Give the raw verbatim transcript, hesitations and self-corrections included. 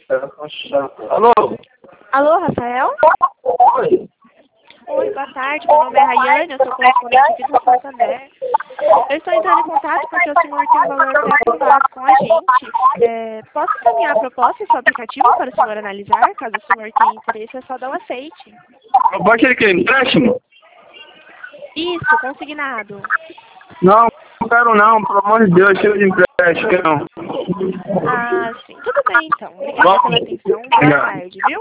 Alô? Alô, Rafael? Oi. Oi, boa tarde. Meu nome é Rayane, eu sou correspondente aqui do Santander. Eu estou entrando em contato porque o senhor tem um valor pré-aprovado com a gente. É, posso encaminhar a proposta e seu aplicativo para o senhor analisar? Caso o senhor tenha interesse, é só dar o aceite. Pode ser que empréstimo? Isso, consignado. Não, não quero não, pelo amor de Deus, chega de empréstimo, quero não. Ah, sim. Tudo bem, então. Obrigada pela atenção. Boa tarde, viu?